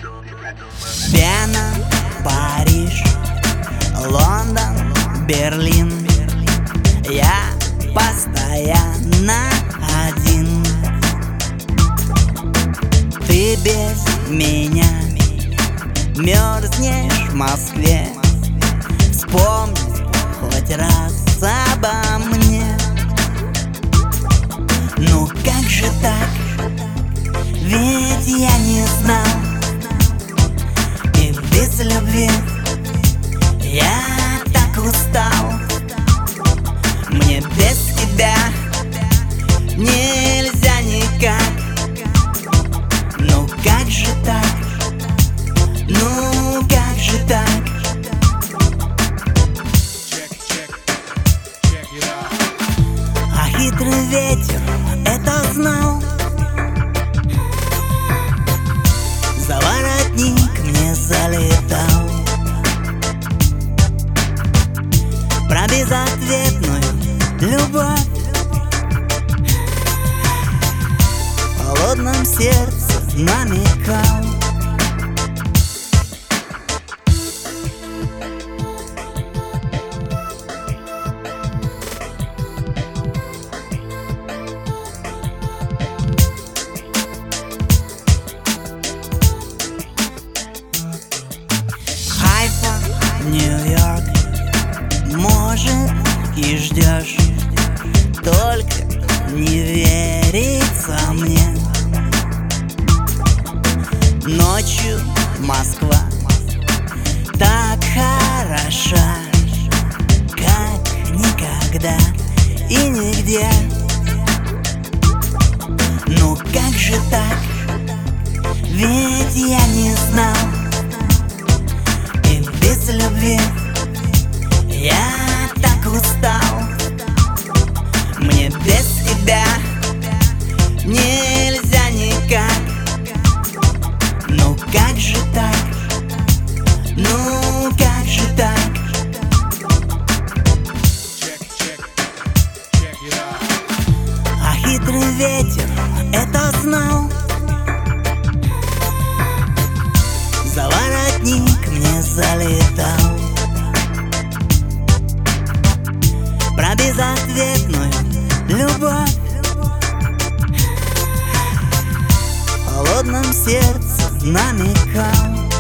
Вена, Париж, Лондон, Берлин. Я постоянно один. Ты без меня мерзнешь в Москве. Вспомни хоть раз обо мне. Ну как же так? Ведь я не знал. И без любви я так устал. Мне без тебя нельзя никак. Ну как же так? Ну как же так? А хитрый ветер это знал. За воротник мне залетал. Про безответную любовь в холодном сердце намекал. Хайфа, Нью-Йорк, может, и ждешь, только не верится мне. Ночью Москва так хороша, как никогда и нигде. Ну как же так? Ведь я не знал. И без любви я так устал. Мне без тебя нельзя никак. Ну как же так? Ну как же так? А хитрый ветер это знал. За воротник мне залетал. Про безответную любовь в холодном сердце намекал.